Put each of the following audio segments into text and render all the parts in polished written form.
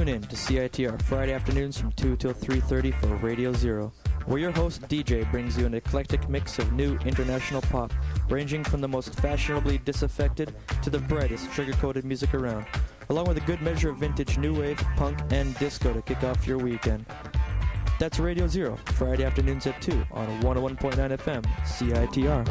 Tune in to CITR Friday afternoons from 2 till 3:30 for Radio Zero, where your host DJ brings you an eclectic mix of new international pop, ranging from the most fashionably disaffected to the brightest sugar-coated music around, along with a good measure of vintage new wave, punk, and disco to kick off your weekend. That's Radio Zero, Friday afternoons at 2 on 101.9 FM, CITR.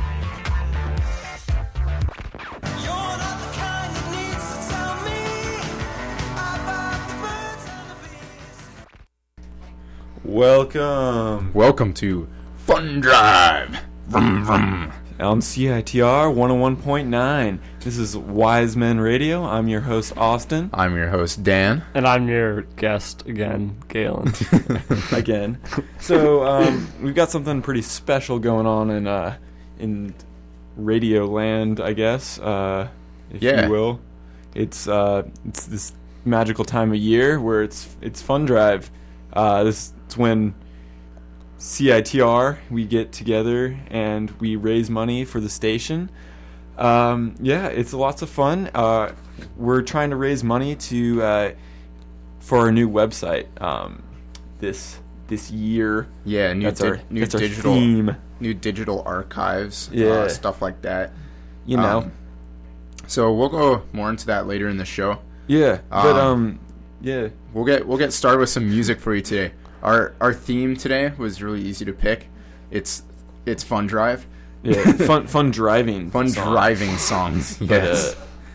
Welcome to Fun Drive. Vroom, vroom. On CITR 101.9. This is Wise Men Radio. I'm your host, Austin. I'm your host, Dan. And I'm your guest again, Galen. Again. So, we've got something pretty special going on in Radio Land, I guess, if you will. It's this magical time of year where it's Fun Drive. This is when CITR, we get together and we raise money for the station. It's lots of fun. We're trying to raise money for our new website this year. Yeah, new digital theme. New digital archives, stuff like that. You know. So we'll go more into that later in the show. Yeah, but yeah. We'll get started with some music for you today. Our theme today was really easy to pick. It's Fun Drive. Yeah, fun driving. Fun songs. Driving songs. Yes.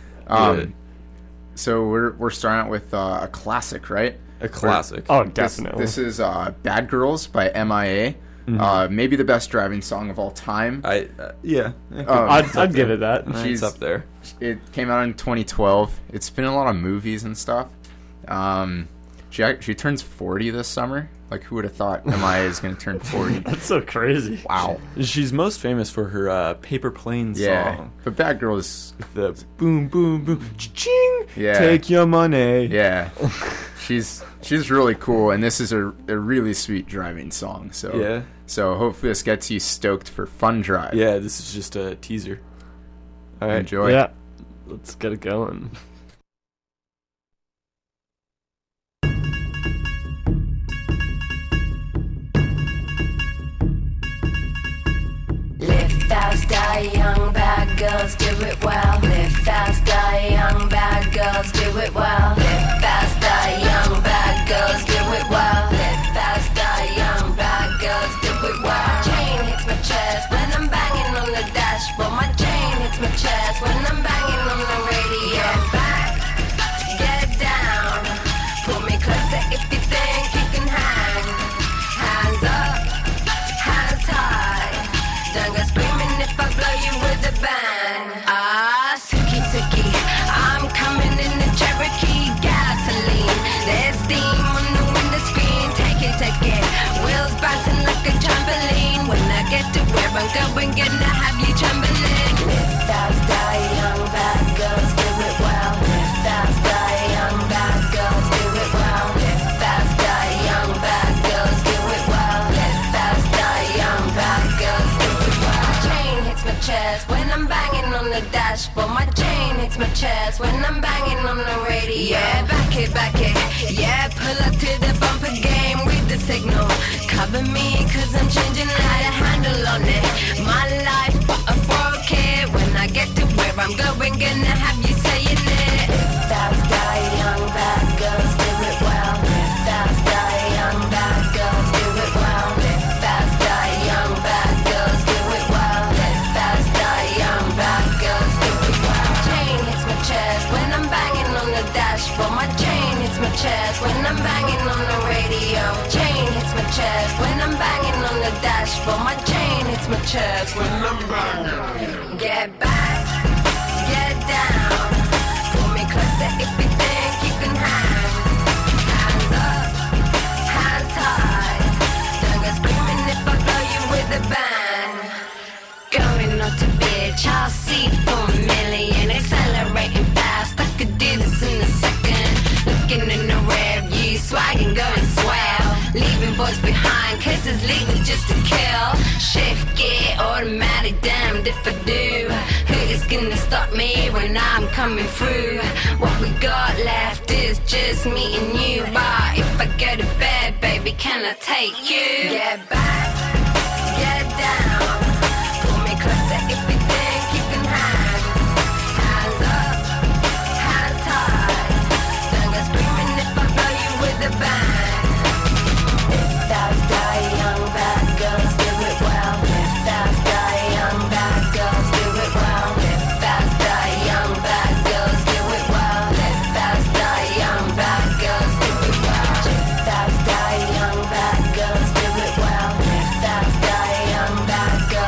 So we're starting out with a classic, right? A classic. Oh, definitely. This is Bad Girls by MIA. Mm-hmm. Maybe the best driving song of all time. I'd give it that. She's up there. It came out in 2012. It's been in a lot of movies and stuff. She turns 40 this summer. Like, who would have thought MIA is going to turn 40? That's so crazy. Wow. She's most famous for her Paper Plane song. But Bad Girls, the boom, boom, boom, cha-ching, yeah. Take your money. Yeah. She's really cool, and this is a really sweet driving song. So hopefully this gets you stoked for Fun Drive. Yeah, this is just a teaser. All right. Enjoy. Yeah. Let's get it going. Fast, die young, bad girls do it well. Live fast, die young, bad girls do it well. Live fast, die young, bad girls do it well. Live fast, die young, bad girls do it well. Chain hits my chest when I'm banging on the dashboard. My chain hits my chest when I'm banging on the radio. Get back, get down, pull me closer if you think you can hang. Hands up, hands high. Don't go screaming if I blow you with a bang. Suki, Suki, I'm coming in the Cherokee gasoline. There's steam on the window screen. Take it. Wheels bouncing like a trampoline. When I get to where I'm going, gonna have you trembling. Live fast, die young, bad girls do it well. Live fast, die young, bad girls do it well. Live fast, die young, bad girls do it well. Live fast, die young, bad girls do it well. Chain hits my chest when I'm banging on the dashboard. My chain hits my chest when I'm banging on the radio. Yeah, back it. Yeah, pull up to the bumper game with the signal. Cover me cause I'm changing how to handle on it. My life but a 4K. When I get to where I'm going, gonna have you saying it. Live fast, die young, bad girls do it well. Live fast, die young, bad girls do it well. Live fast, die young, bad girls do it well. Live fast, die young, bad girls do it well. Chain hits my chest when I'm banging on the dashboard. My chain hits my chest when I'm banging on the radio. Chain hits my chest when I'm banging on the dashboard. My chain hits my chest when I'm banging. Get back, get down, pull me closer if you think you can hang. Hands up, hands high. Don't go screaming if I blow you with a bang. Going out to bitch, I'll see for a million. Accelerating fast, I could do this in a second. Looking in the rear view, swagging, going swell. Leaving boys behind, cases legal just to kill. Shift gear, automatic, damned if I do. Who is gonna stop me when and I'm coming through. What we got left is just me and you. But if I go to bed, baby, can I take you? Get back, get down, pull me closer if you think you can hang. Hands up, hands high, don't go screaming if I blow you with a bang. If that's die young bad girls, do it well. If that's die young bad girls, do it well. If that's die young bad girls, do it well. If that's die young bad girls, do it well. If that's die young bad girls, do it well. If that's die young bad girls.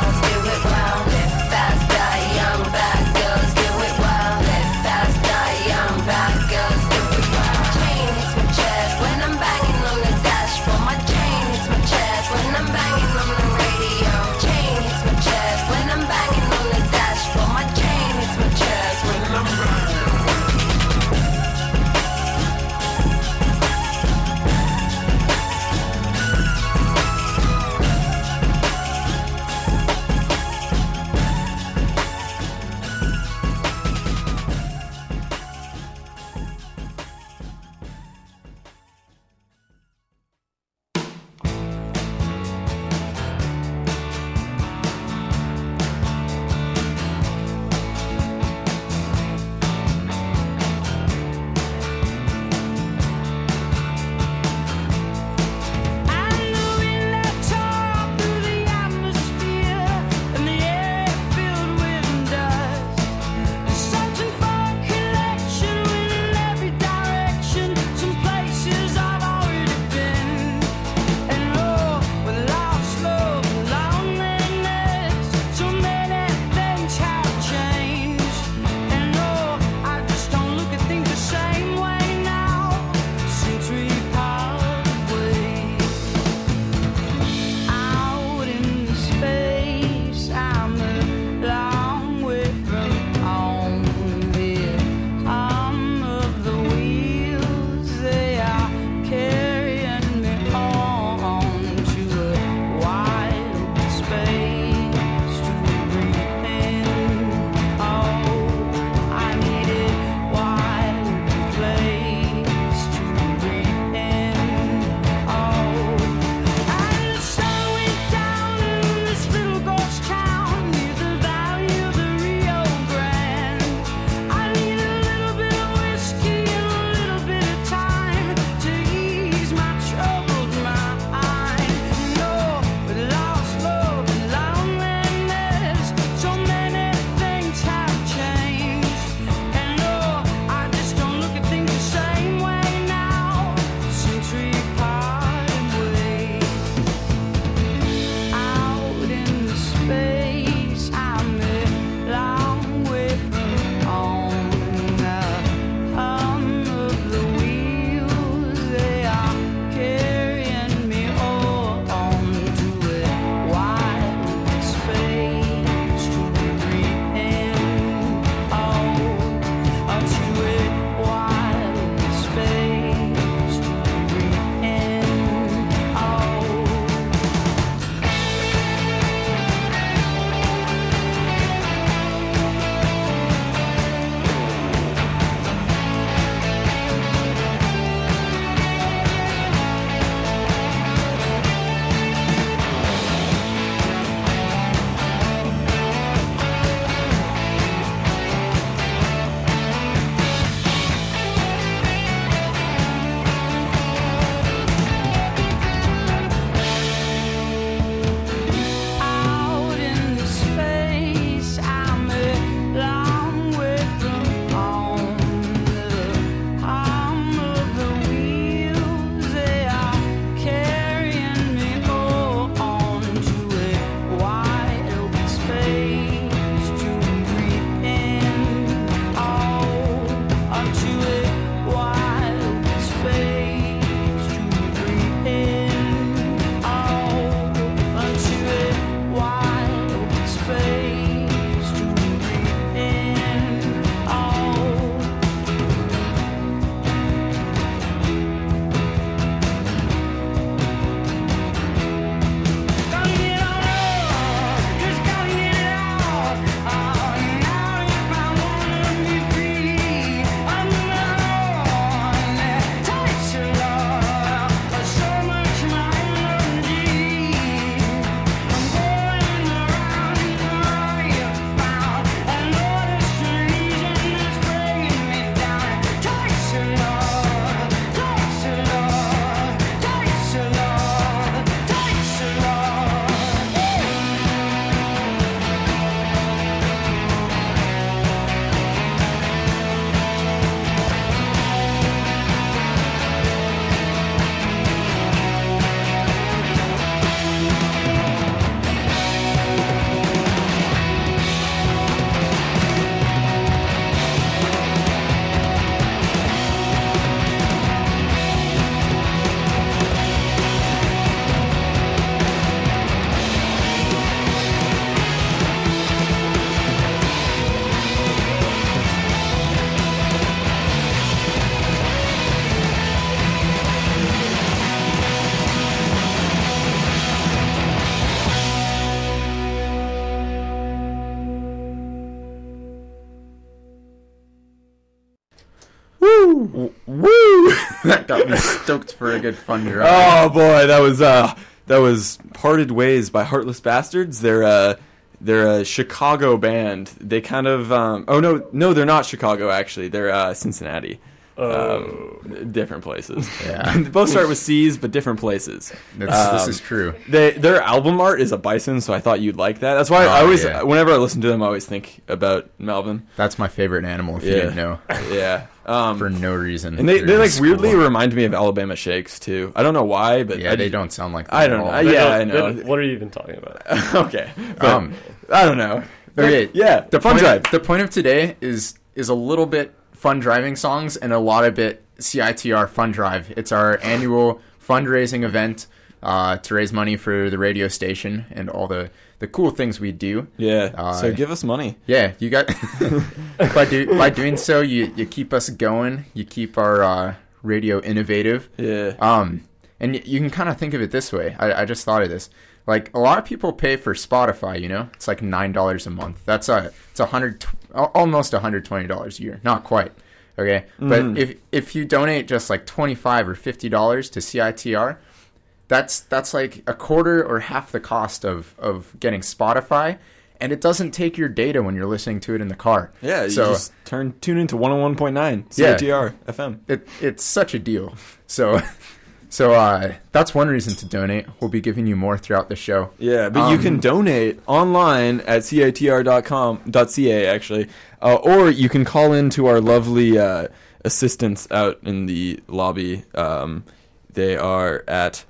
Woo! Woo! That got me stoked for a good fun drive. Oh boy, that was Parted Ways by Heartless Bastards. They're a Chicago band. They kind of no, they're not Chicago actually. They're Cincinnati. Different places. Yeah. Both start with C's, but different places. This is true. Their album art is a bison, so I thought you'd like that. That's why I always, whenever I listen to them, I always think about Melvin. That's my favorite animal, if you didn't know. Yeah. For no reason. And they like weirdly remind me of Alabama Shakes, too. I don't know why, but... Yeah, they don't sound like that I don't know. I know. What are you even talking about? Okay. But, I don't know. Okay. Yeah, The fun drive. The point of today is a little bit fun driving songs and a lot of it CITR Fun Drive. It's our annual fundraising event to raise money for the radio station and all the cool things we do. Yeah. So give us money. Yeah, you got by doing so, you keep us going. You keep our radio innovative. Yeah. And you can kind of think of it this way. I just thought of this. Like, a lot of people pay for Spotify, you know? It's like $9 a month. It's almost $120 a year. Not quite. Okay? But if you donate just like $25 or $50 to CITR, that's like a quarter or half the cost of getting Spotify, and it doesn't take your data when you're listening to it in the car. Yeah, you just tune into 101.9 CITR FM. It's such a deal. So that's one reason to donate. We'll be giving you more throughout the show. Yeah, but you can donate online at citr.ca actually, or you can call in to our lovely assistants out in the lobby. They are at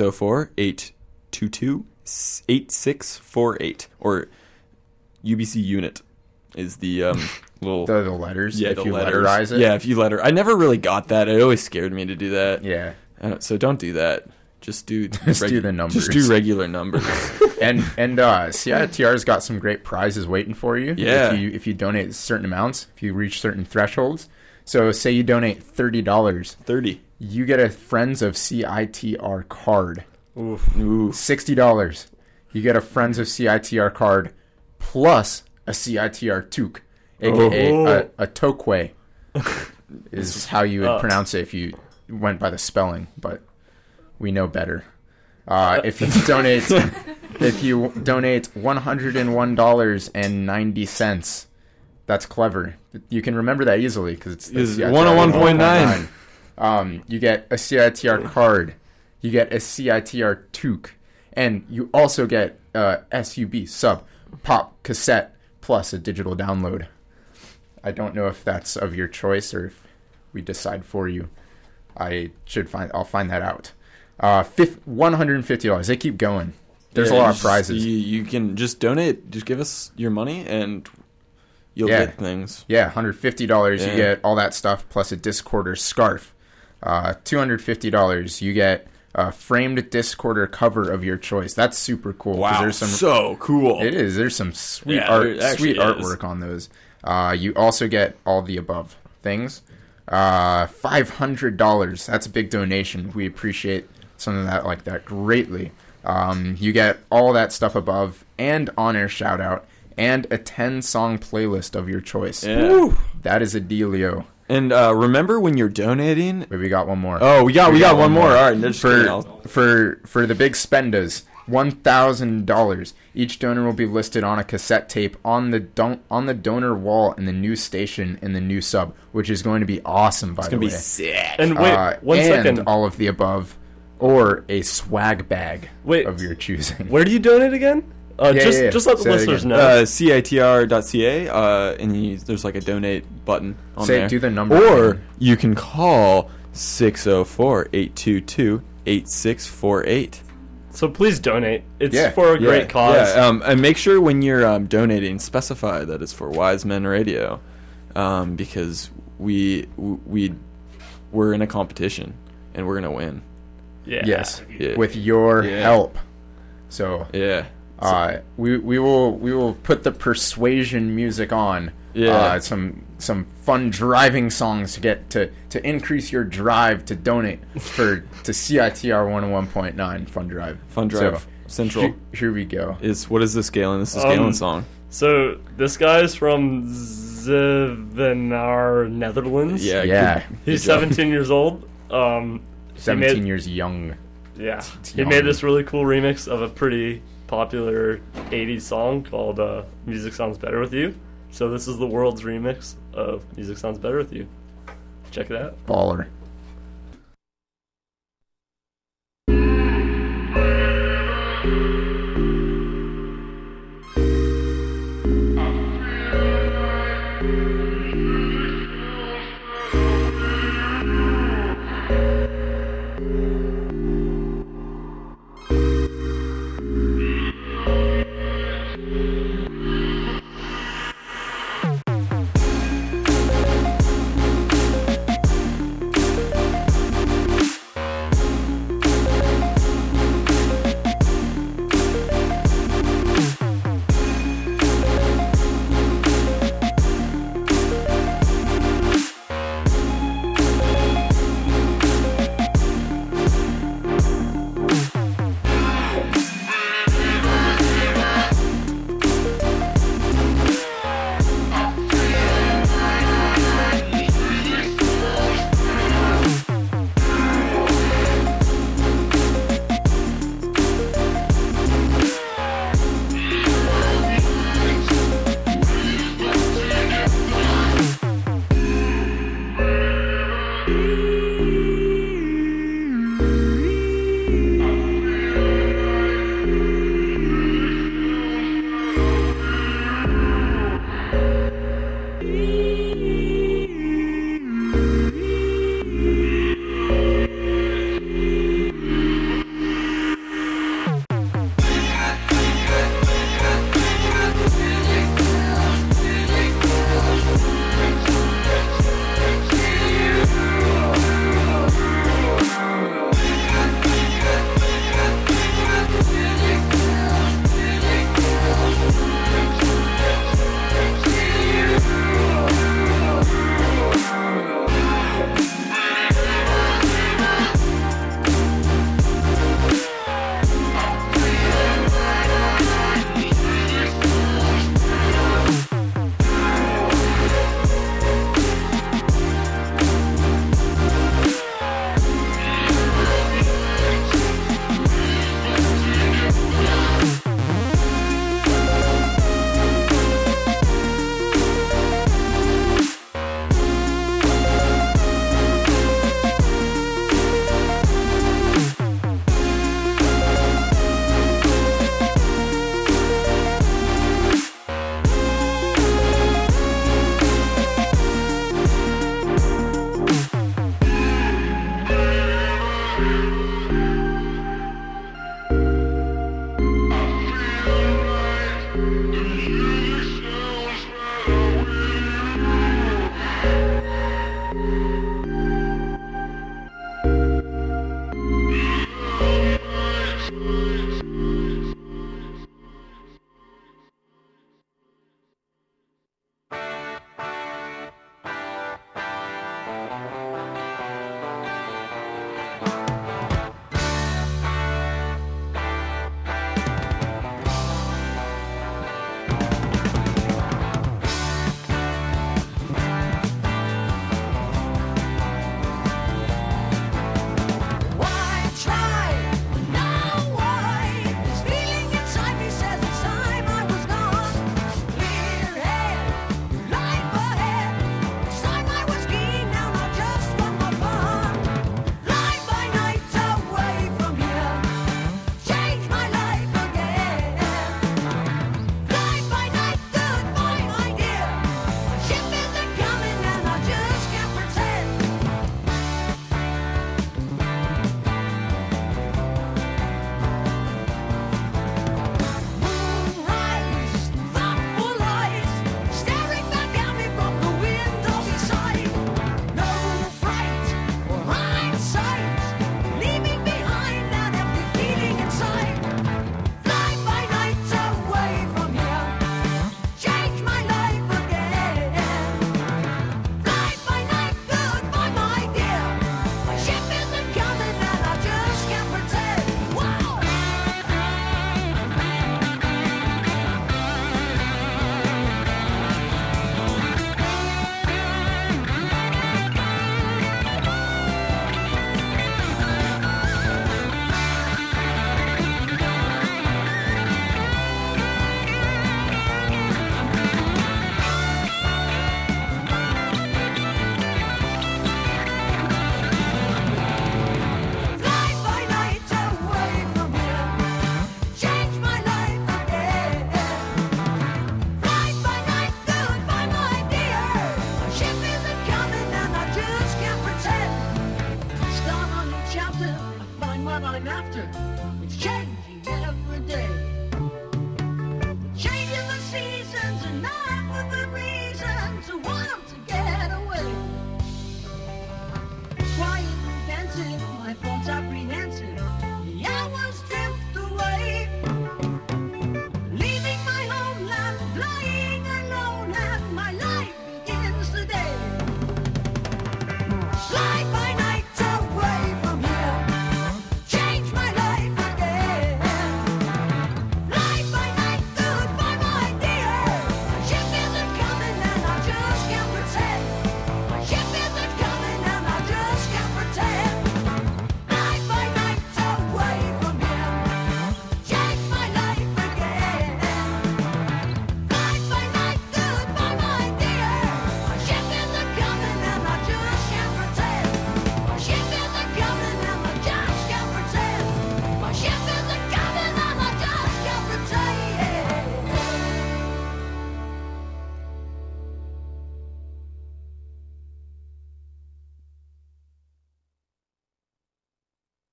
604-822-8648, or UBC unit is the little... The letters? Yeah, if the you letters. letterize it? Yeah, if you letter... I never really got that. It always scared me to do that. Yeah. So don't do that. Just do do the numbers. Just do regular numbers. and CITR's got some great prizes waiting for you. Yeah. If you donate certain amounts, if you reach certain thresholds. So say you donate $30. 30. You get a Friends of CITR card. Oof. $60. You get a Friends of CITR card plus a CITR toque, aka a toque, is how you would pronounce it if you went by the spelling, but we know better. If you donate $101.90, that's clever. You can remember that easily because it's 101.9. You get a CITR card, you get a CITR toque, and you also get a SUB sub pop cassette plus a digital download. I don't know if that's of your choice or if we decide for you. I'll find that out. $150. They keep going. There's a lot of prizes. You can just donate. Just give us your money and you'll get things. Yeah, $150. You get all that stuff plus a Discorder scarf. $250. You get a framed Discorder cover of your choice. That's super cool. Wow, there's so cool. It is. There's some sweet sweet artwork on those. You also get all the above things. $500. That's a big donation. We appreciate something like that greatly. You get all that stuff above and on-air shout-out and a 10-song playlist of your choice. Yeah. That is a dealio. And remember when you're donating... Wait, we got one more. Oh, we got one more. All right. For the big spendas, $1,000. Each donor will be listed on a cassette tape on the donor wall in the new station in the new sub, which is going to be awesome, by the way. It's going to be sick. And wait, one second. And all of the above, or a swag bag of your choosing. Where do you donate again? Just let the listeners know. CITR.ca, and there's like a donate button on there. Do the number. Or you can call 604-822-8648. So please donate. It's for a great cause. Yeah. And make sure when you're donating, specify that it's for Wise Men Radio, because we're in a competition and we're gonna win. Yeah. Yes. Yeah. With your help. So we will put the persuasion music on. Yeah. Some fun driving songs to get to increase your drive to donate to CITR 101.9 Fun Drive. Fun Drive Central. Here we go. What is this, Galen? This is Galen's song. So this guy's from Zevenaar, Netherlands. Yeah. He's 17 years old. 17 years young. Yeah. He made this really cool remix of a pretty popular 80s song called Music Sounds Better With You. So this is the world's remix of Music Sounds Better With You. Check it out. Baller.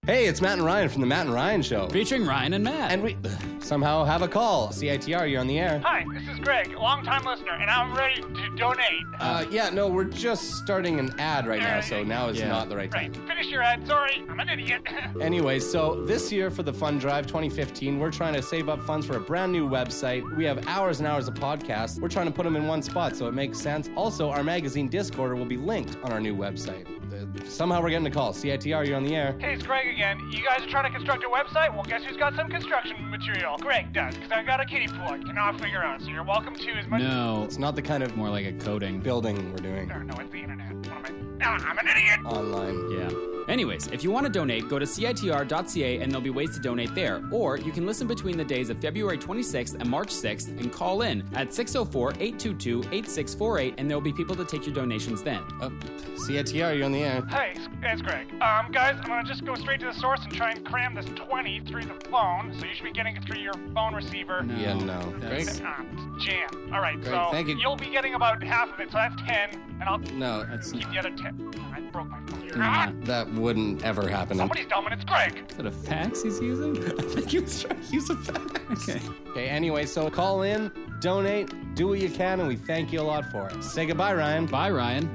Hey, it's Matt and Ryan from the Matt and Ryan Show. Featuring Ryan and Matt. And we somehow have a call. CITR, you're on the air. Hi, this is Greg, a long-time listener, and I'm ready to donate. No, we're just starting an ad right now, so now is not the right time. Right, finish your ad. Sorry, I'm an idiot. Anyway, so this year for the Fund Drive 2015, we're trying to save up funds for a brand new website. We have hours and hours of podcasts. We're trying to put them in one spot so it makes sense. Also, our magazine Discord will be linked on our new website. Somehow we're getting a call. CITR, you're on the air. Hey, it's Greg again. You guys are trying to construct a website? Well, guess who's got some construction material? Greg does, because I got a kiddie pool I cannot figure out, so you're welcome to as much... No. It's not the kind of More like a coding. building we're doing. No, it's the internet. What am I... I'm an idiot! Online. Yeah. Anyways, if you want to donate, go to CITR.ca and there'll be ways to donate there. Or you can listen between the days of February 26th and March 6th and call in at 604-822-8648 and there'll be people to take your donations then. CITR, you're on the air. Hey, it's Greg. Guys, I'm gonna just go straight to the source and try and cram this 20 through the phone, so you should be getting it through your phone receiver. No, Yeah, no. that's- Greg? Jam. Alright, Great, so thank you. you'll be getting about half of it, so that's 10, and I'll No, That's keep the other 10. I broke my phone. that wouldn't ever happen. Somebody's dumb, and it's Greg. Is that a fax he's using? I think he was trying to use a fax. Okay. Okay, anyway, so call in, donate, do what you can, and we thank you a lot for it. Say goodbye, Ryan. Bye, Ryan.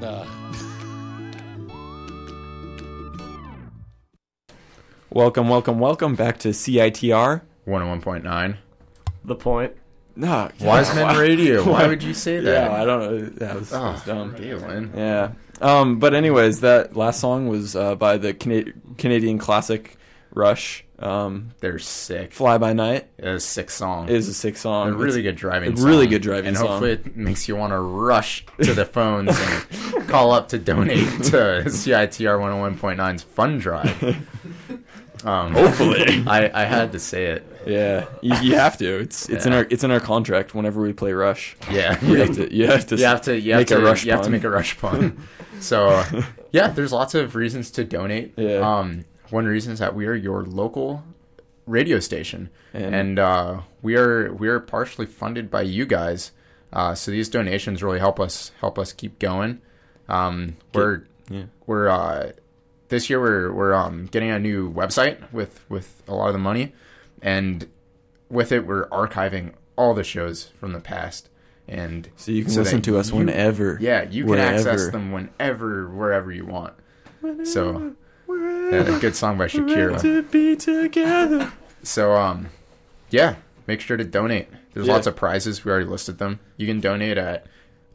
Welcome back to CITR. 101.9. The point. No, Wiseman Radio. Why would you say that? Yeah, I don't know. That was Oh, dumb. Galen. Yeah. But anyways, that last song was by the Canadian classic Rush. They're sick. Fly By Night It's a sick song. is a sick song. A really good driving a song. really good driving and song. hopefully it makes you want to rush to the phones and call up to donate to CITR 101.9's Fun Drive. Hopefully. I had to say it. Yeah, you have to. It's in our contract. Whenever we play Rush, Yeah. you have to make a Rush you have to pun. make a Rush pun. So, yeah, there's lots of reasons to donate. Yeah. One reason is that we are your local radio station, And- and we are partially funded by you guys. So these donations really help us keep going. We're this year we're getting a new website with a lot of the money, and with it we're archiving all the shows from the past, and So you can that listen to us whenever. Yeah, you can wherever. access them wherever you want. So, a good song by Shakira. To be together. So, yeah, make sure to donate. There's Yeah. lots of prizes. We already listed them. You can donate at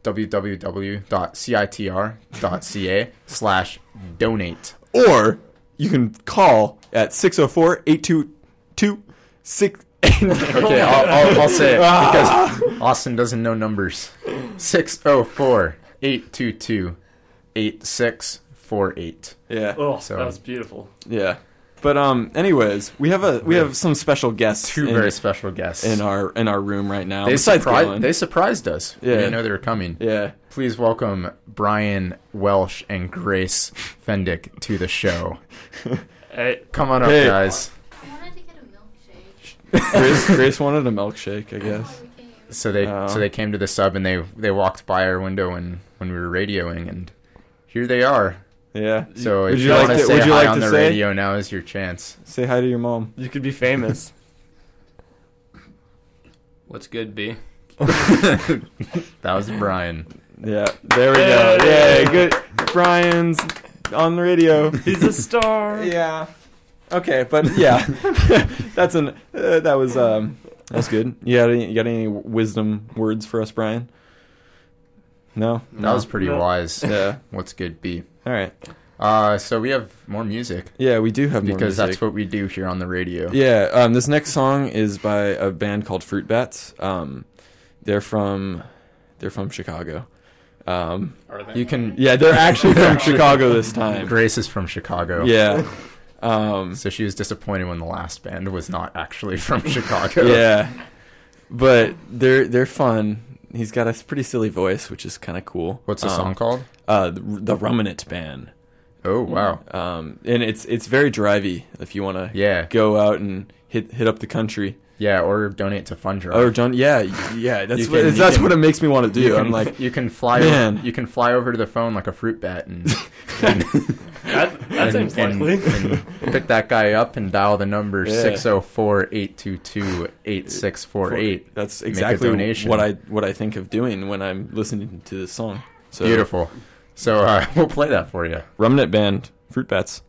www.citr.ca/donate. Or you can call at 604-822-6. Okay, I'll say it because Austin doesn't know numbers. 604-822-8648. Yeah. Oh, So- that was beautiful. Yeah. But anyways, we have some special guests Two very special guests in our room right now. They besides Galen. surprised us. We Yeah. didn't know they were coming. Yeah. Please welcome Brian Welsh and Grace Fendick to the show. Hey, Come on up, Hey. guys. I wanted to get a milkshake. Grace wanted a milkshake, I guess. We came. So they came to the sub and they walked by our window when we were radioing, and here they are. Yeah. So Would if you you like want to to- say would you hi like on to the say? radio, now is your chance. Say hi to your mom. you could be famous. What's good, B? That was Brian. Yeah. There we go. Yay. Yeah. Good. Brian's on the radio. He's a star. Yeah. Okay, but yeah, that was good. You got any wisdom words for us, Brian? No. That was pretty No. wise. Yeah. What's good, B? All right. So we have more music Yeah, we do have more because music. that's what we do here on the radio. Yeah. This next song is by a band called Fruit Bats. They're from Chicago. You can. Yeah, they're actually from Chicago this time. Grace is from Chicago. Yeah. So she was disappointed when the last band was not actually from Chicago. Yeah. But they're fun. He's got a pretty silly voice, which is kind of cool. What's the song called? The Ruminant Band. Oh wow. And it's very drivey if you want to Yeah. go out and hit up the country. Yeah, or donate to FundDrive. Or that's what it makes me want to do. I'm like, you can fly over to the phone like a fruit bat and that seems likely. And pick that guy up and dial the number 604-822-8648. That's exactly what I think of doing when I'm listening to this song. So, beautiful. So we'll play that for you. Remnant Band, Fruit Bats.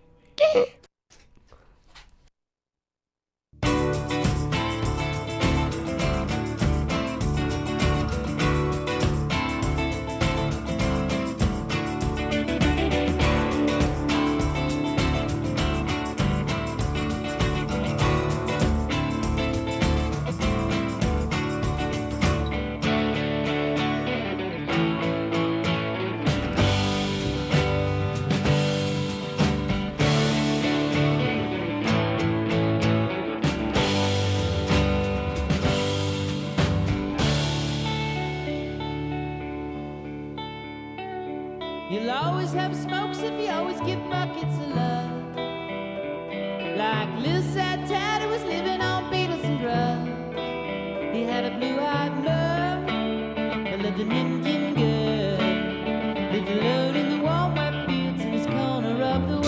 You'll always have smokes if you always give buckets of love. Like Lil Sad Tad who was living on Beatles and drugs. He had a blue-eyed love, but lived an Indian girl. Lived alone in the warm wet fields in his corner of the world.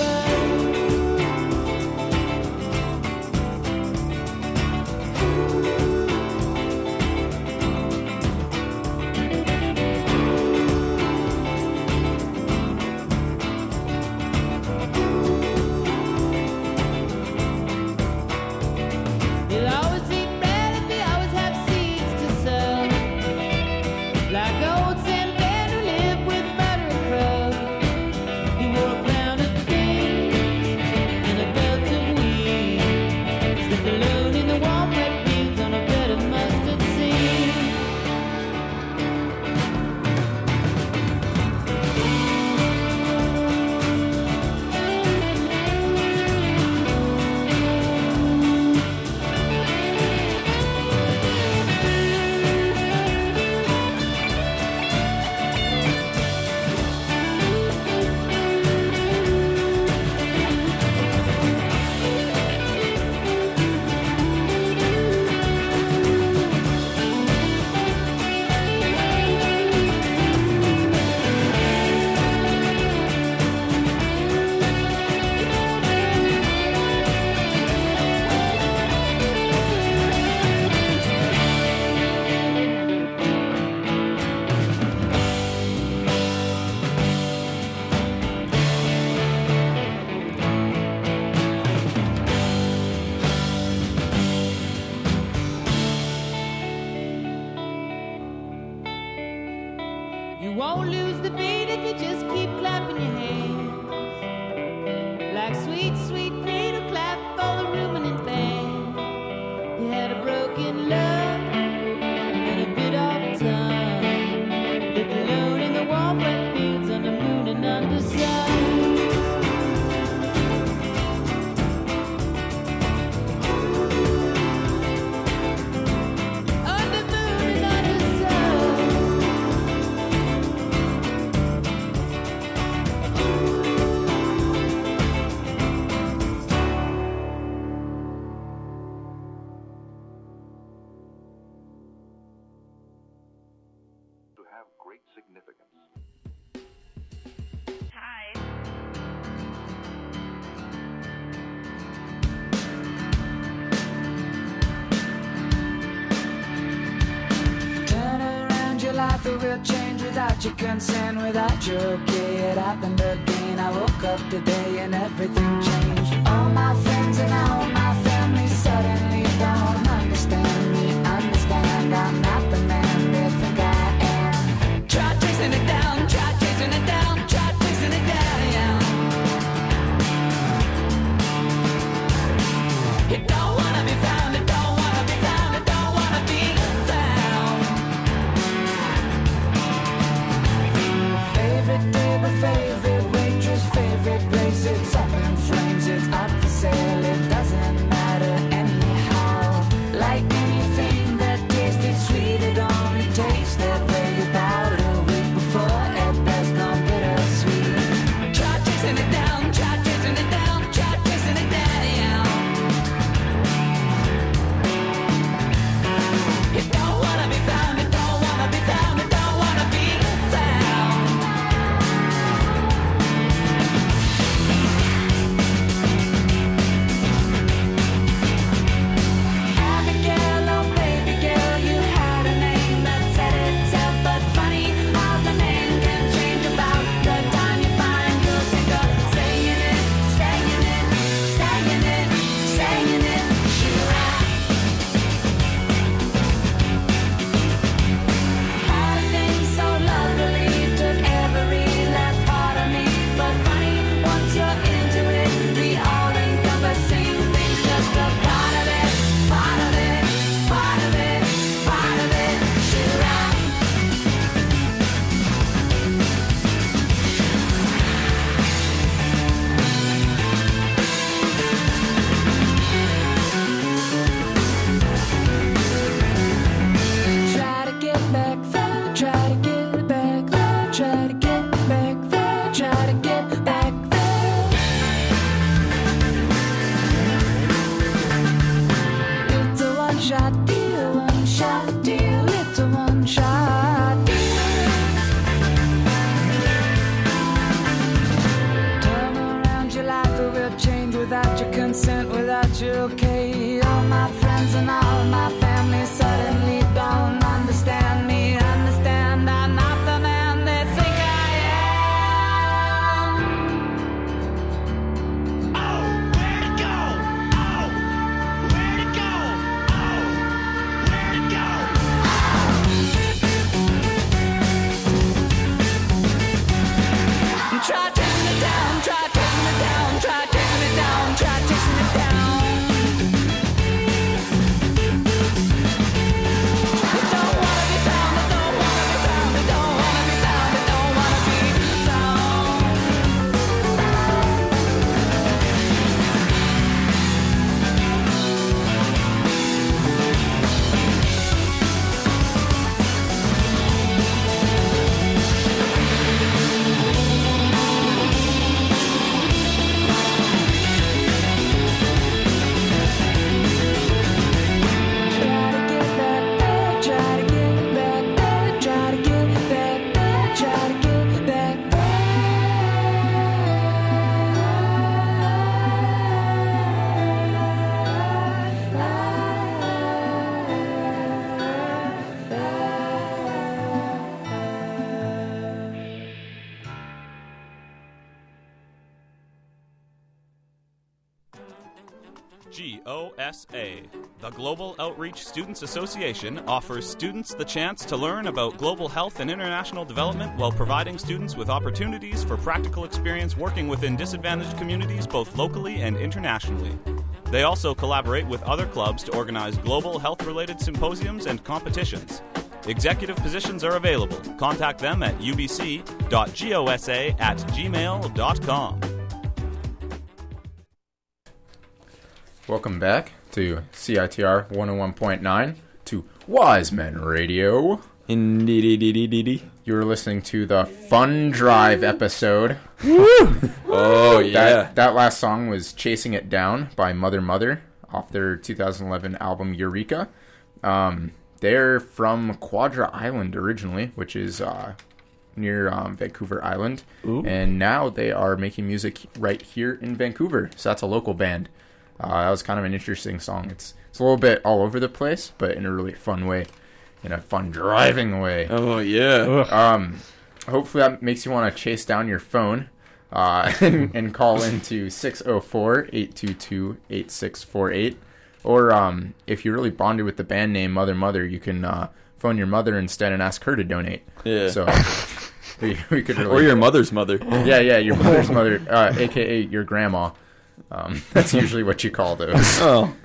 You won't lose the beat if you just keep clapping your hands. Like sweet, sweet Peter clap for the ruminant band. He had a broken love and a bit of time. Lived alone in the warm wet fields under moon and under sun. The real change without your consent, without your okay. It happened again. I woke up today and everything changed. All my friends and all my family suddenly don't understand me. Understand I'm not the man they think I am. Try chasing it down, try chasing it down, try chasing it down, yeah. You don't wanna be found, you don't wanna be found, you don't wanna be found. Favorite table, favorite waitress, favorite place. It's up in flames, it's up for sale. It doesn't GOSA, the Global Outreach Students Association, offers students the chance to learn about global health and international development while providing students with opportunities for practical experience working within disadvantaged communities both locally and internationally. They also collaborate with other clubs to organize global health-related symposiums and competitions. Executive positions are available. Contact them at ubc.gosa@gmail.com. Welcome back to CITR 101.9 to Wise Men Radio. Indeed. You're listening to the Fun Drive episode. Oh, yeah. That last song was Chasing It Down by Mother Mother off their 2011 album Eureka. They're from Quadra Island originally, which is near Vancouver Island. Ooh. And now they are making music right here in Vancouver. So that's a local band. That was kind of an interesting song. It's a little bit all over the place, but in a really fun way. In a fun driving way. Oh, yeah. Hopefully that makes you want to chase down your phone and call into 604-822-8648. Or if you're really bonded with the band name Mother Mother, you can phone your mother instead and ask her to donate. Yeah. So we could really... Or your mother's mother. Yeah, your mother's mother, a.k.a. your grandma. That's usually what you call those.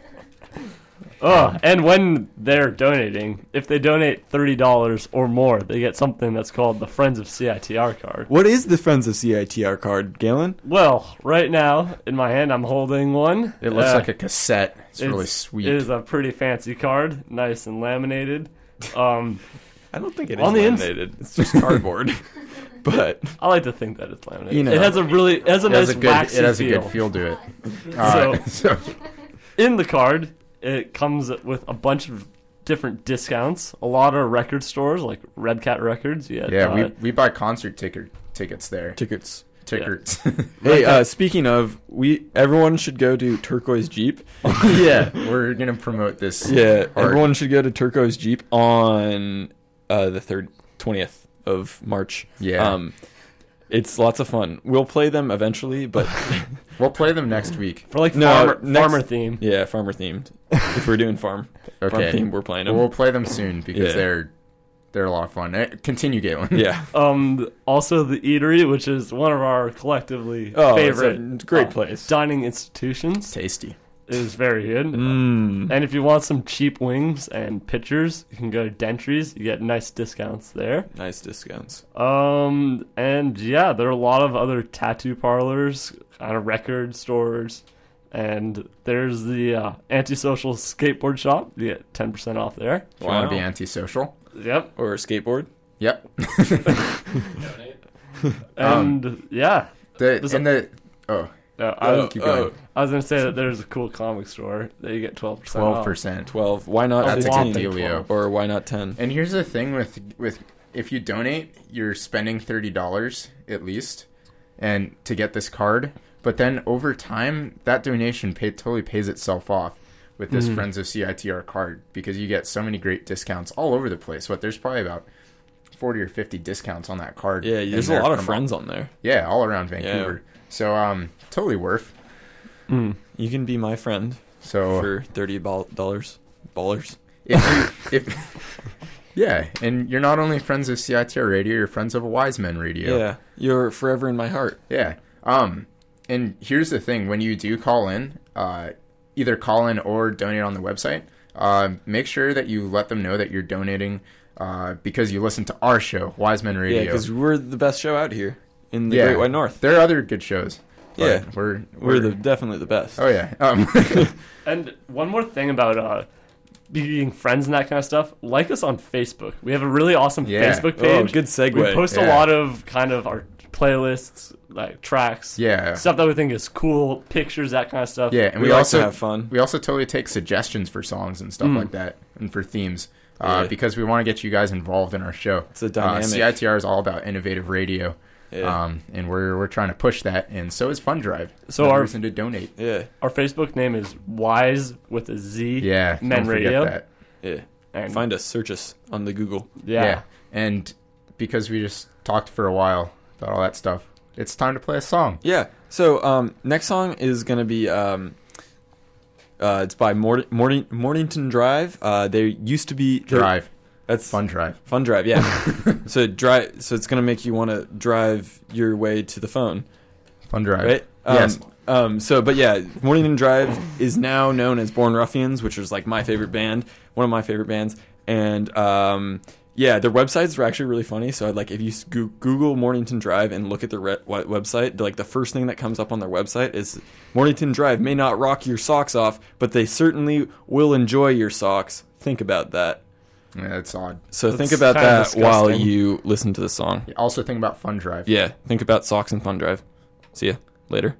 And when they're donating, if they donate $30 or more, they get something that's called the Friends of CITR card. What is the Friends of CITR card, Galen? Well, right now, in my hand, I'm holding one. It looks like a cassette. It's really sweet. It is a pretty fancy card, nice and laminated. I don't think it is on the laminated. It's just cardboard. But I like to think that it's laminated. You know, it has a nice waxy feel. It has a feel. good feel to it. So, in the card, it comes with a bunch of different discounts. A lot of record stores, like Red Cat Records. We buy concert tickets there. Tickets. Hey, speaking of, everyone should go to Turquoise Jeep. Yeah, we're gonna promote this. Yeah, everyone should go to Turquoise Jeep on the 20th of March. Yeah. It's lots of fun. We'll play them eventually, but we'll play them next week for farmer theme. Yeah, farmer themed. If we're doing farm theme, we're playing them. We'll play them soon because they're a lot of fun. Continue, Galen. Yeah. Also the Eatery, which is one of our collectively favorite, it's a great place. Dining institutions. Tasty. Is very good. And if you want some cheap wings and pitchers, you can go to Dentries. You get nice discounts there. Nice discounts. And yeah, there are a lot of other tattoo parlors, kind of record stores, and there's the antisocial skateboard shop. You get 10% off there. If you want to be antisocial. Yep. Or a skateboard. Yep. And yeah. I was going to say that there's a cool comic store that you get 12% 12%. 12. Why not? That's 15? a good dealio. Or why not 10? And here's the thing with if you donate, you're spending $30 at least and to get this card. But then over time, that donation totally pays itself off with this Friends of CITR card because you get so many great discounts all over the place. There's probably about 40 or 50 discounts on that card. Yeah, there's a lot of friends on there. Yeah, all around Vancouver. Yeah. So, totally worth. You can be my friend. So for $30 ballers. Yeah, and you're not only friends of CITR Radio, you're friends of Wise Men Radio. Yeah, you're forever in my heart. Yeah. And here's the thing: when you do call in, either call in or donate on the website, make sure that you let them know that you're donating because you listen to our show, Wise Men Radio. Yeah, because we're the best show out here in the Great White North. There are other good shows. Yeah, we're definitely the best. Oh yeah. And one more thing about being friends and that kind of stuff. Like us on Facebook. We have a really awesome Facebook page. Oh, good segue. We post a lot of kind of our playlists, like tracks, stuff that we think is cool, pictures, that kind of stuff. Yeah, and we also have fun. We also totally take suggestions for songs and stuff like that, and for themes, because we want to get you guys involved in our show. It's a dynamic. CITR is all about innovative radio. Yeah. And we're trying to push that, and so is Fun Drive. So our reason to donate. Yeah. Our Facebook name is Wise with a Z. Yeah. Men Radio. That. Yeah. And find us, search us on the Google. Yeah. And because we just talked for a while about all that stuff, it's time to play a song. Yeah. So next song is gonna be It's by Mornington Drive. They used to be Drive. That's Fun Drive. Fun Drive, yeah. So it's gonna make you want to drive your way to the phone. Fun Drive, right? Yes. But yeah, Mornington Drive is now known as Born Ruffians, which is like my favorite band, one of my favorite bands, and yeah, their websites are actually really funny. So like, if you Google Mornington Drive and look at their website, like the first thing that comes up on their website is Mornington Drive may not rock your socks off, but they certainly will enjoy your socks. Think about that. Yeah, that's odd. So think about that while you listen to the song. Also think about Fun Drive. Yeah, think about socks and Fun Drive. See ya later.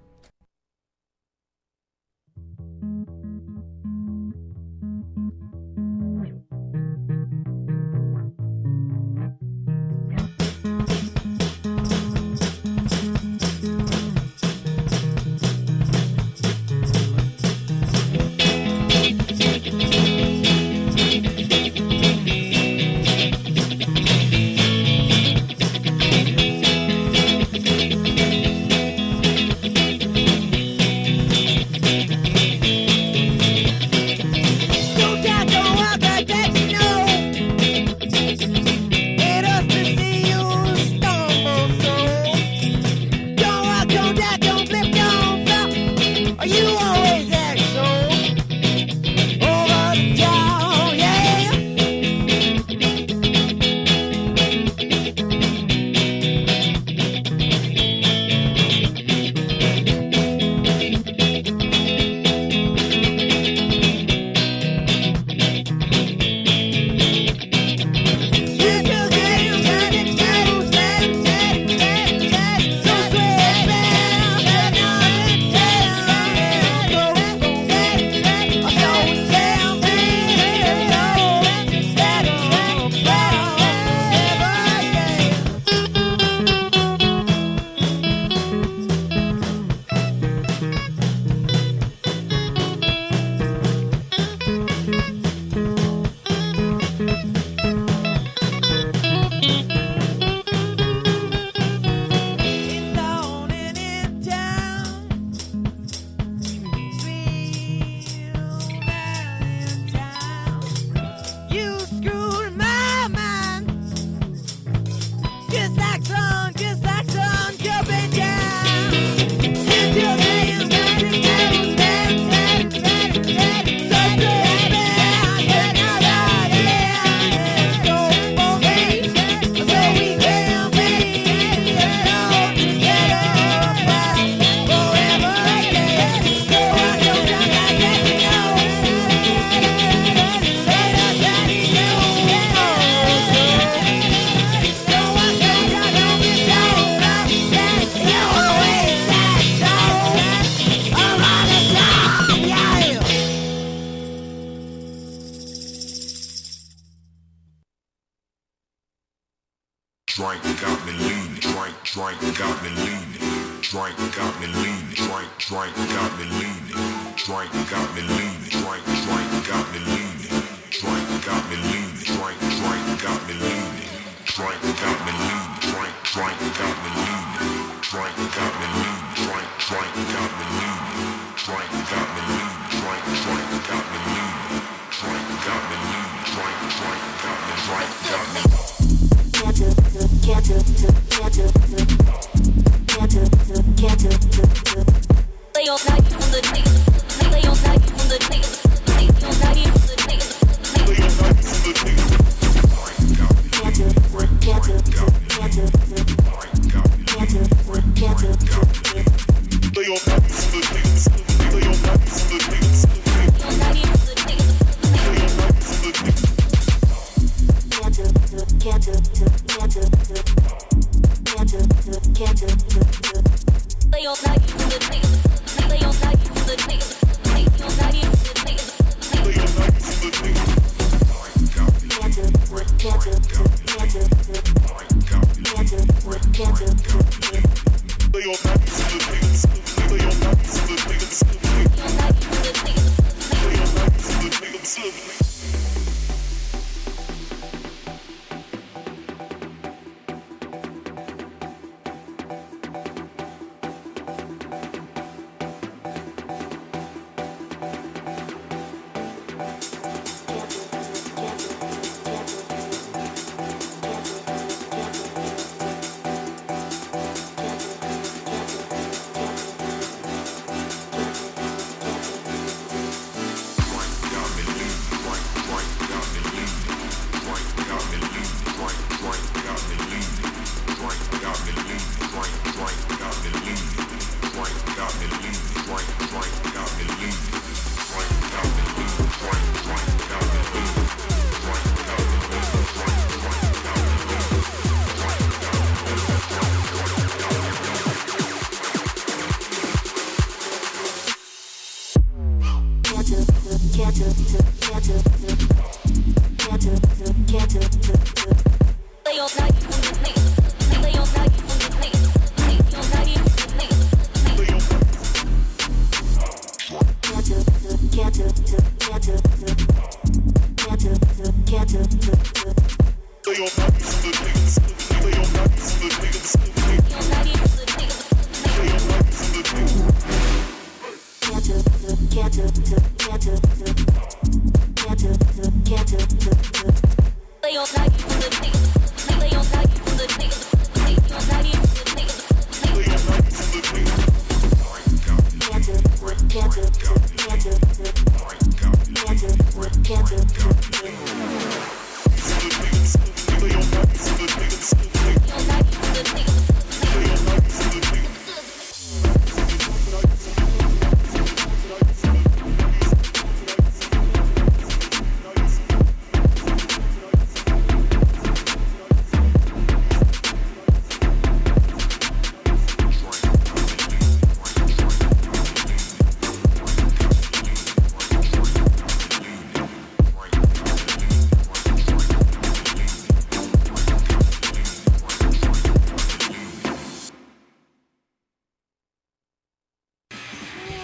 Drink got me leaning. Drink got me leaning. Drink got me leaning. Drink got me leaning. Drink got me leaning. Drink got me leaning. Drink got me leaning. Drink got me leaning. Drink got me leaning. Drink got me leaning. Drink got me leaning. Drink got me leaning. Drink got me leaning. Drink got me leaning. Drink got me leaning. Drink got me. Drink got me. Lay all night on the niggas. Lay all night on the niggas. Lay all night on the niggas. Lay all night on the niggas.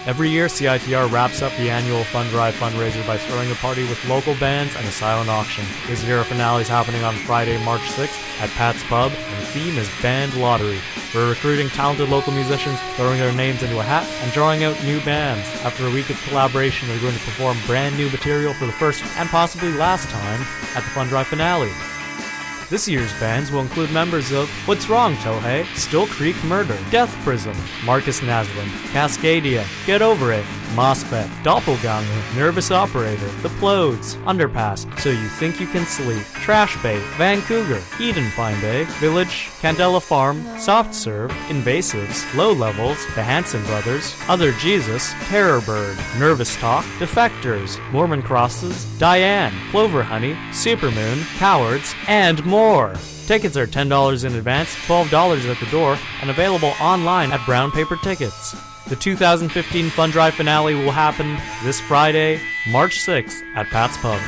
Every year, CITR wraps up the annual Fund Drive fundraiser by throwing a party with local bands and a silent auction. This year, our finale is happening on Friday, March 6th at Pat's Pub, and the theme is Band Lottery. We're recruiting talented local musicians, throwing their names into a hat, and drawing out new bands. After a week of collaboration, we're going to perform brand new material for the first and possibly last time at the Fund Drive finale. This year's bands will include members of What's Wrong, Tohei, Still Creek Murder, Death Prism, Marcus Naslin, Cascadia, Get Over It, Mospet, Doppelganger, Nervous Operator, The Plodes, Underpass, So You Think You Can Sleep, Trash Bait, Van Cougar, Eden Fine Day, Village, Candela Farm, Soft Serve, Invasives, Low Levels, The Hanson Brothers, Other Jesus, Terror Bird, Nervous Talk, Defectors, Mormon Crosses, Diane, Clover Honey, Supermoon, Cowards, and more. Tickets are $10 in advance, $12 at the door, and available online at Brown Paper Tickets. The 2015 Fund Drive finale will happen this Friday, March 6th at Pat's Pub.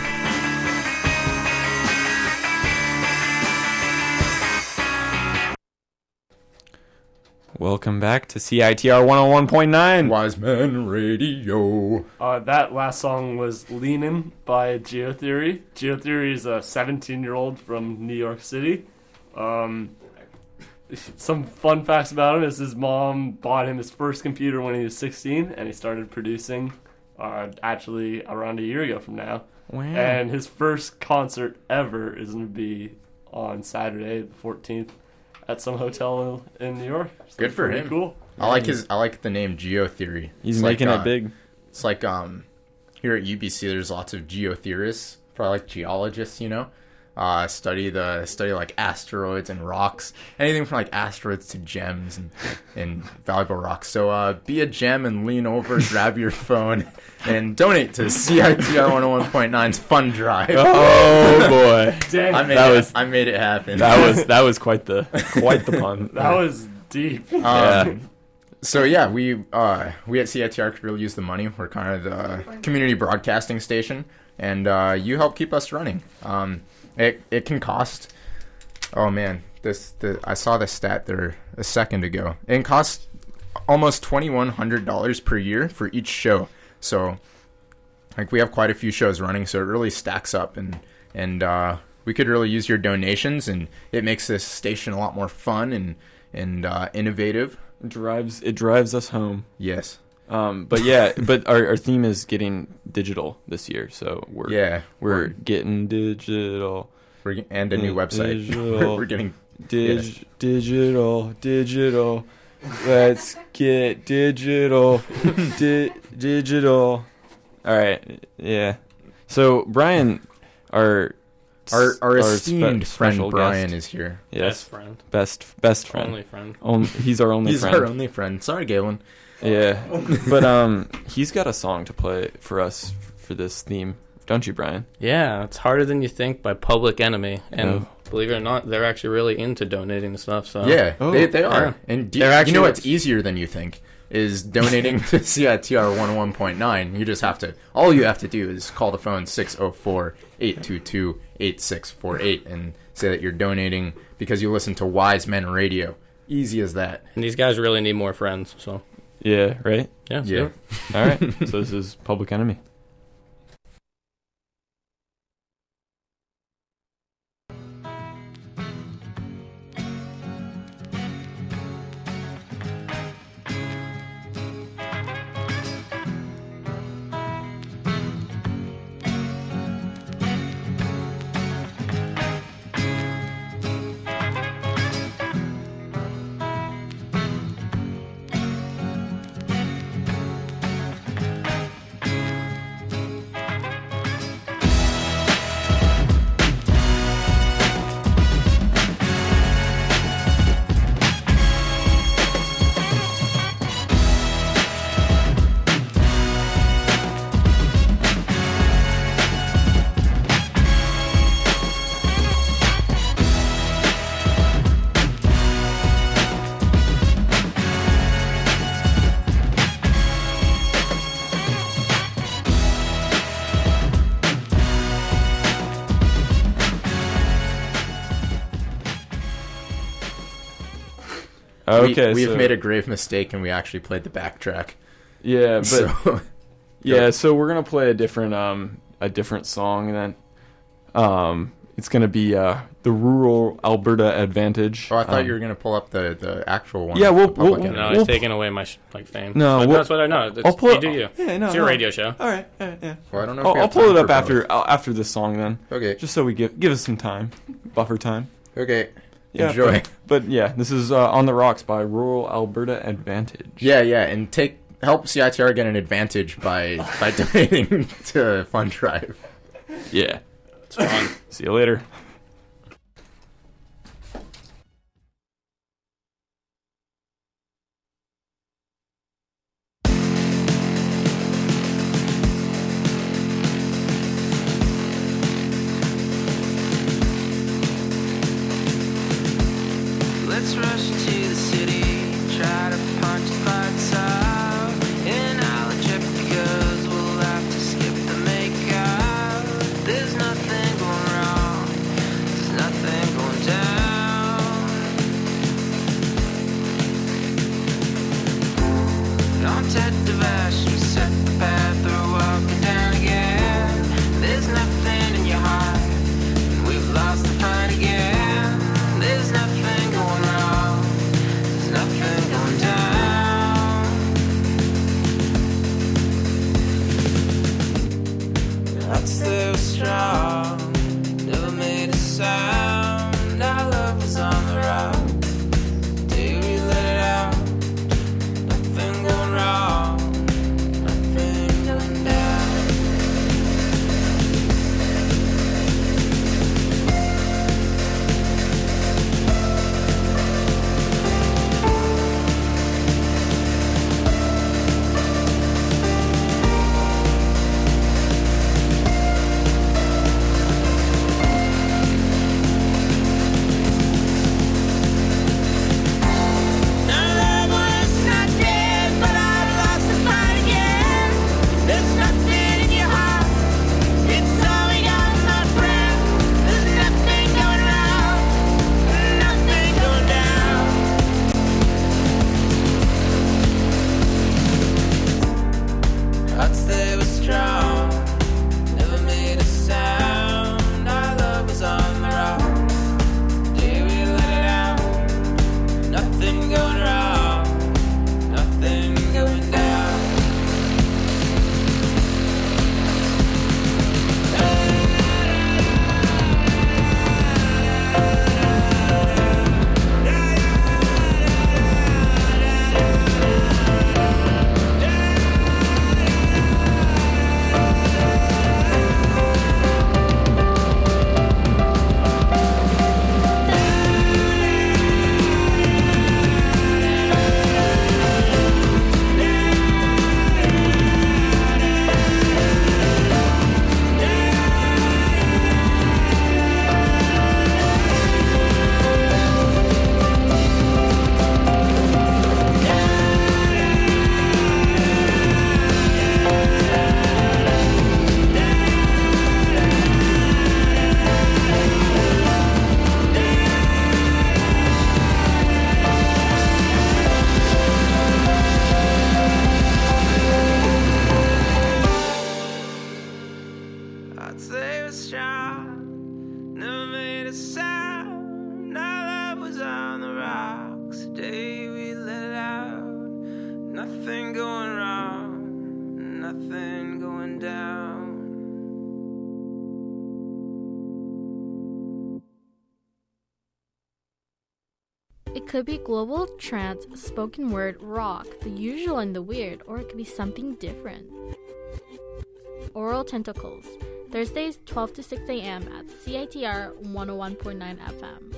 Welcome back to CITR 101.9 Wise Men Radio. That last song was Leanin' by Geotheory. Geotheory is a 17-year-old from New York City. Some fun facts about him is his mom bought him his first computer when he was 16, and he started producing actually around a year ago from now. Wow. And his first concert ever is going to be on Saturday, the 14th, at some hotel in New York. So good for him. Cool. I like the name Geotheory. He's making it big. It's like here at UBC, there's lots of geotheorists, probably like geologists, you know. Study like asteroids and rocks, anything from like asteroids to gems and valuable rocks. So be a gem and lean over, grab your phone, and donate to CITR 101.9's Fund Drive. Oh boy! Dang. I made it happen. That was quite the pun. That was deep. So yeah, we at CITR could really use the money. We're kind of the community broadcasting station, and you help keep us running. It can cost. Oh man, I saw the stat there a second ago. It costs almost $2,100 per year for each show. So, like, we have quite a few shows running, so it really stacks up, and we could really use your donations, and it makes this station a lot more fun and innovative. It drives us home. Yes. But our theme is getting digital this year, so we're getting digital. And a new website. We're getting digital. Let's get digital. Digital. All right, yeah. So Brian, our esteemed friend Brian guest is here. Yes, best friend, best friend, only friend. He's our only friend. He's our only friend. Sorry, Galen. Yeah, but he's got a song to play for us for this theme, don't you, Brian? Yeah, it's Harder Than You Think by Public Enemy, and believe it or not, they're actually really into donating the stuff. So yeah, they are. Yeah. And you know what's easier than you think is donating to CITR 101.9. All you have to do is call the phone 604-822-8648 and say that you're donating because you listen to Wise Men Radio. Easy as that. And these guys really need more friends, so. Yeah, right? Yeah. All right. So this is Public Enemy. We've made a grave mistake, and we actually played the backtrack. Yeah, but So, so we're gonna play a different song then. It's gonna be the Rural Alberta Advantage. Oh, I thought you were gonna pull up the actual one. Yeah, we'll No, it's taking away my fame. No, but that's what I know. I'll pull you do you. Yeah, no, it's your radio show. All right, yeah. Well, I don't know. I'll pull it up after this song then. Okay. Just so we give us some time, buffer time. Okay. Yeah, Enjoy. But yeah, this is On the Rocks by Rural Alberta Advantage. Yeah, and help CITR get an advantage by donating to Fund Drive. Yeah. It's fun. See you later. Let's rush into the city, try to punch the lights out. And I'll trip because we'll have to skip the makeout. There's nothing going wrong, there's nothing going down. On Ted Devash, we set the path, we're walking down again. There's nothing in your heart, and we've lost the fight again. There's nothing going wrong, there's nothing going down. Hearts they were strong, never made a sound. Our love was on the rock, day we let it out. Nothing going wrong, nothing going down. Hearts they were strong, never made a sound. Our love was on the rock, day we let it out. Nothing going wrong, nothing going down. Hearts they were strong, never made a sound. Our love was on the rocks, the day we let it out. Nothing going wrong, nothing going down. It could be global, trance, spoken word, rock, the usual and the weird, or it could be something different. Oral Tentacles, Thursdays 12 to 6 a.m. at CITR 101.9 FM.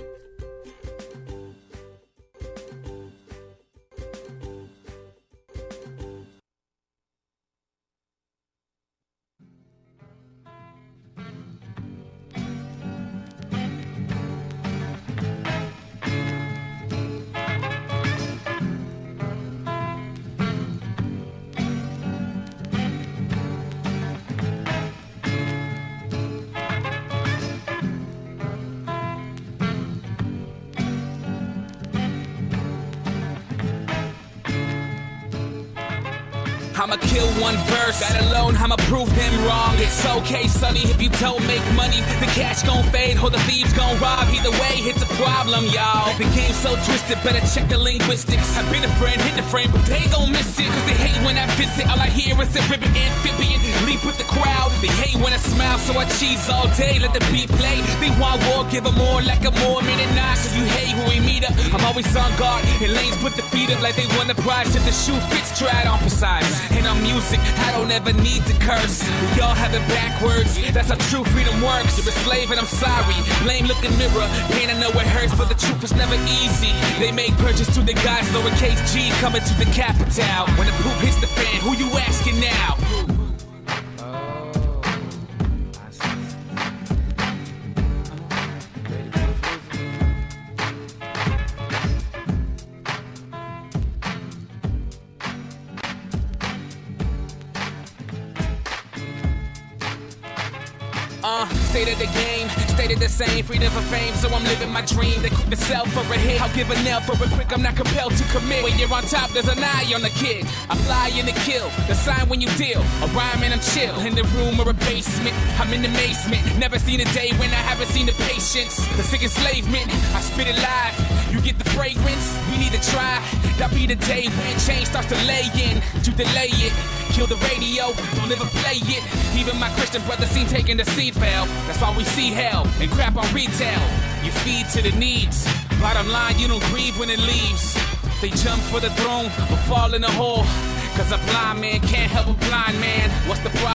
I'ma kill one verse. That alone, I'ma prove them wrong. It's okay, sonny, if you don't make money, the cash gon' fade or the thieves gon' rob. Either way, it's a problem, y'all. The game's so twisted, better check the linguistics. I've been a friend, hit the frame, but they gon' miss it. Cause they hate when I visit. All I hear is a ribbon amphibian. Leap with the crowd. They hate when I smile, so I cheese all day. Let the beat play. They want war, give them more like a Mormon and not. Cause you hate when we meet up. I'm always on guard. And lanes put the feet up like they won the prize. If the shoe fits, try it on for size. And on music, I don't ever need to curse. We all have it backwards. That's how true freedom works. You're a slave and I'm sorry. Blame looking mirror. Pain, I know it hurts, but the truth is never easy. They make purchase to the guys, lowercase G, coming to the capital. When the poop hits the fan, who you asking now? State of the game, stayed the same, freedom for fame, so I'm living my dream. They cook the self for a hit, I'll give a nail for a quick, I'm not compelled to commit. When you're on top, there's an eye on the kid. I fly in the kill, the sign when you deal. A rhyme and I'm chill, in the room or a basement. I'm in the basement, never seen a day when I haven't seen the patience. The sick enslavement, I spit it live. You get the fragrance, we need to try. That'll be the day when change starts to lay in. To delay it, kill the radio, don't ever play it. Even my Christian brother seen taking the seed fell. That's why we see hell and crap on retail. You feed to the needs. Bottom line, you don't grieve when it leaves. They jump for the throne or fall in the hole. Cause a blind man can't help a blind man. What's the problem?